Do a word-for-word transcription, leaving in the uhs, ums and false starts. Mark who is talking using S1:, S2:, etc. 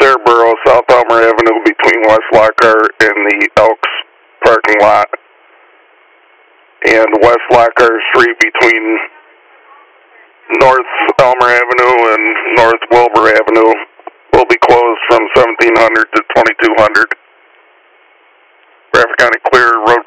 S1: Airborough, South Elmer Avenue between West Lockhart and the Elks parking lot, and West Lockhart Street between North Elmer Avenue and North Wilbur Avenue will be closed from seventeen hundred to twenty-two hundred. Traffic on a clear, road